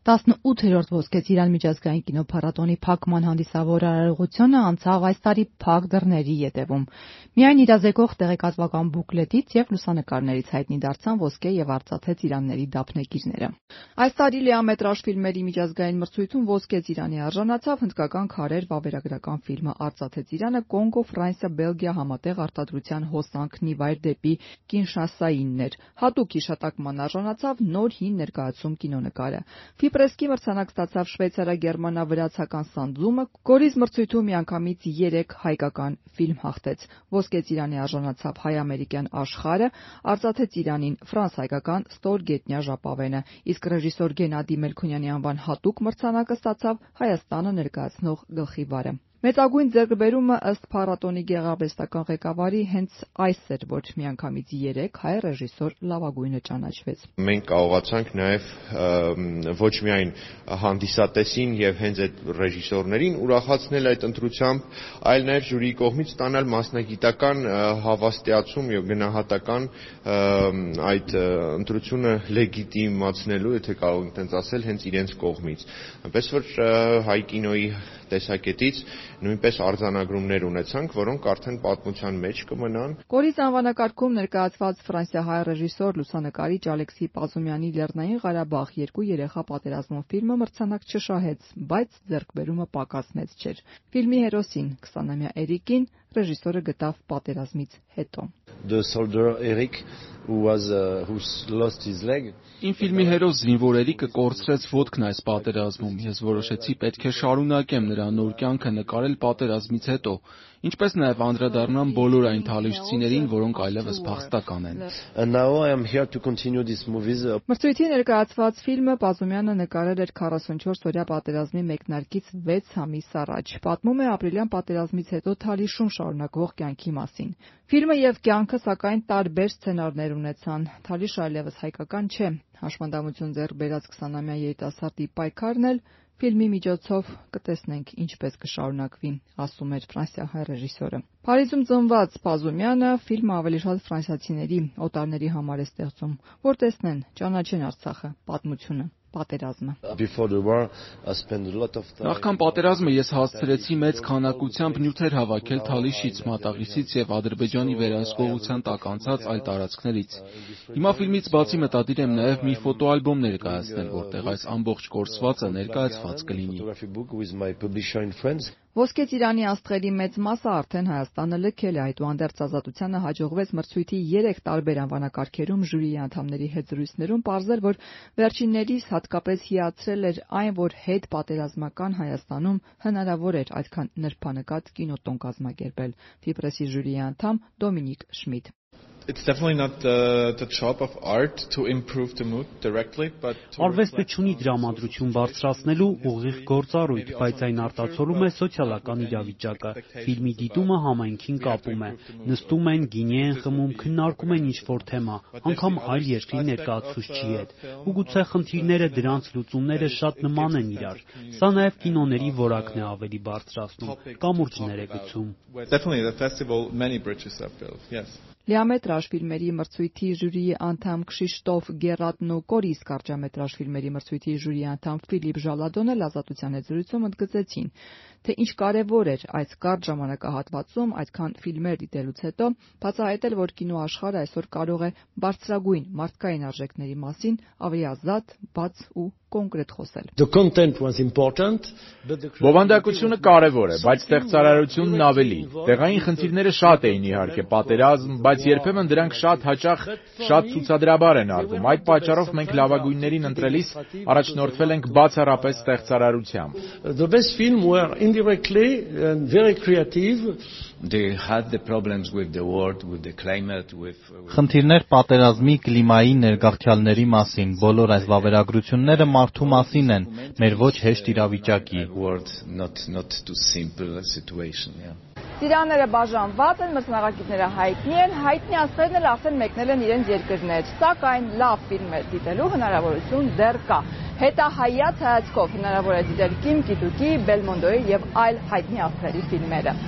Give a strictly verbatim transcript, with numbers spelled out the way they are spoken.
տասնութերորդ Ոսկե ծիրան միջազգային կինոփառատոնի փակման հանդիսավոր արարողությունը անցավ այս տարի փակ դռների ետևում։ Միայն իրազեկող տեղեկատվական բուկլետից և լուսանկարներից հայտնի դարձան ոսկե և արծաթե ծիրանների դափնեկիրները։ Այս տարի լիամետրաժ ֆիլմերի միջազգային մրցույթում ոսկե ծիրանի արժանացավ հնդկական քարեր վավերագրական ֆիլմը «Արծաթե ծիրանը» Կոնգո-Ֆրանսիա-Բելգիա համատեղ արտադրության հոսանքն ի վայր դեպի Կինշասայինն էր։ Հատուկ հիշատակման արժանացավ նոր հին ներկայացում կինոնկարը։ Ֆիպրեսկի մրցանակ ստացավ շվեյցարա-գերմանա-վրացական Սանդզումը, Գորիս մրցույթում միանգամից երեք հայկական ֆիլմ հաղթեց։ Ոսկե ծիրանի արժանացավ հայ-ամերիկյան Աշխարհը, արծաթե ծիրանին ֆրանս-հայկական Ստորգետնյա ժապավենը, իսկ ռեժիսոր Գենադի Մելքոնյանի անվան հատուկ մրցանակը ստացավ Հայաստանը ներկայացնող Գլխիվարը։ Մեծագույն ձեռքբերումը ըստ փառատոնի գեղարվեստական ղեկավարի հենց այս էր, որ միանգամից երեք հայ ռեժիսոր լավագույնը ճանաչվեց։ Մենք կարողացանք նաև ոչ միայն հանդիսատեսին եւ հենց այդ ռեժիսորներին ուրախացնել այդ ընտրությամբ, այլ նաև ժյուրիի կողմից ստանալ մասնագիտական հավաստիացում եւ գնահատական այդ ընտրությունը լեգիտիմացնելու, եթե կարող ենք այդպես ասել, հենց իրենց կողմից։ Այնպես որ հայ կինոյի տեսակետից նույնպես արձանագրումներ ունեցանք, որոնք արդեն պատմության մեջ կմնան։ Գորիս անվանակարգում ներկայացված ֆրանսիահայ ռեժիսոր լուսանկարիչ Ալեքսի Պազումյանի «Լեռնային Ղարաբաղ. երկու երեխա պատերազմով» ֆիլմը մրցանակ չշահեց, բայց ձեռքբերումը պակաս մեծ չէր։ Ֆիլմի հերոսին՝ քսանամյա Էրիկին, ռեժիսորը գտավ պատերազմից հետո։ The soldier Eric who was uh, who lost his leg. Իմ ֆիլմի հերոս զինվոր Էրիկը կորցրեց ոտքն այս պատերազմում։ Ես որոշեցի պետք է շարունակեմ նրա նոր կյանքը նկարել պատերազմից հետո, ինչպես նաև անդրադառնամ բոլոր այն թալիշցիներին, որոնք այլևս փախստական են։ And now I am here to continue this movies. Մրցույթի ներկայացված ֆիլմը Պազումյանը նկարել էր քառասունչորս-օրյա պատերազմի մեկնարկից վեց ամիս առաջ։ Պատմում է ապրիլյան պատերազմից հետո Թալիշում շարունակվող կյանքի մասին։ Ֆիլմը եւ կյանքը, սակայն, տարբեր սցենարներ ունեցան։ Թալիշը այլևս հայկական չէ։ Հաշմանդամություն ձեռք բերած քսանամյա երիտասարդի պայքարն էլ ֆիլմի միջոցով կտեսնենք ինչպես կշարունակվի, ասում էր ֆրանսիահայ ռեժիսորը։ Փարիզում ծնված Պազումյանը ֆիլմը ավելի շատ ֆրանսիացիների օտարների համար է ստեղծում, որ տեսնեն, ճանաչեն Արցախը, պատմությունը, պատերազմը։ Նախքան պատերազմը ես հասցրեցի մեծ քանակությամբ նյութեր հավաքել Թալիշից, Մատաղիսից եւ Ադրբեջանի վերահսկողության տակ անցած այլ տարածքներից։ Հիմա ֆիլմից բացի մտադիր եմ նաեւ մի ֆոտոալբոմ ներկայացնել, որտեղ այս ամբողջ կորսվածը ներկայացված կլինի։ Ոսկե ծիրանի աստղերի մեծ մասը արդեն Հայաստանը լքել է, այդուհանդերձ Ազատությանը հաջողվեց մրցույթի երեք տարբեր անվանակարգերում ժյուրիի անդամների հետ զրույցներում պարզել, որ վերջիններիս հատկապես հիացրել էր այն, որ հետպատերազմական Հայաստանում հնարավոր էր այդքան նրբանկատ կինոտոն կազմակերպել։ Ֆիպրեսի ժյուրիի անդամ Դոմինիկ Շմիդ։ It's definitely not the, the job of art to improve the mood directly, but Արվեստը չունի դրամատրություն բարձրացնելու ուղիղ գործառույթ, բայց այն արտացոլում է սոցիալական իրավիճակը։ Ֆիլմի դիտումը համայնքին կապում է։ Նստում են, գինի են խմում, քննարկում են ինչ-որ թեմա, անգամ այլ երկրի ներկայացուցչի հետ։ Ու գուցե խնդիրները, դրանց լուծումները շատ նման են իրար։ Սա նաև կինոների որակն է ավելի բարձրացնում, կամուրջներ է գցում։ Definitely the festival many bridges are built. Yes. Լիամետրաժ ֆիլմերի մրցույթի ժյուրիի անդամ Քշիշտոֆ Գերատնո Կորիս կարճամետրաժ ֆիլմերի մրցույթի ժյուրիի անդամ Ֆիլիպ Ժալադոնը Ազատության հետ զրույցում ընդգծեցին, թե ինչ կարևոր էր այս կարճ ժամանակահատվածում այդքան ֆիլմեր դիտելուց հետո բացահայտել, որ կինոաշխարհը այսօր կարող է բարձրագույն մարդկային արժեքների մասին ավելի ազատ, բաց ու կոնկրետ խոսել։ Բովանդակությունը կարևոր է, բայց ստեղծարարությունն ավելի։ Տեղային խնդիրները շատ էին իհարկե, պատերազմ, բայց երբեմն դրանք շատ հաճախ շատ ցուցադրաբար են արվում։ Այդ պատճառով մենք լավագույններին ընտրելիս առաջնորդվել ենք բացառապես ստեղծարարությամբ։ The best film were indirectly and very creative. They had the problems with the world, with the climate, with Խնդիրներ պատերազմի, կլիմայի, ներգաղթյալների մասին, բոլոր այս վավերագրությունները մարդու մասին են, մեր ոչ հեշտ իրավիճակի։ world, not not too simple situation, yeah. Ծիրանները բաժանված են, մրցանակակիրները հայտնի են, հայտնի աստղերն էլ արդեն մեկնել են իրենց երկրներ, սակայն լավ ֆիլմեր դիտելու հնարավորություն դեռ կա։ Հետահայաց հայացքով հնարավոր է դիտել Կիմ Կի-դուկի, Բելմոնդոյի եւ այլ հայտնի աստղերի ֆիլմերը։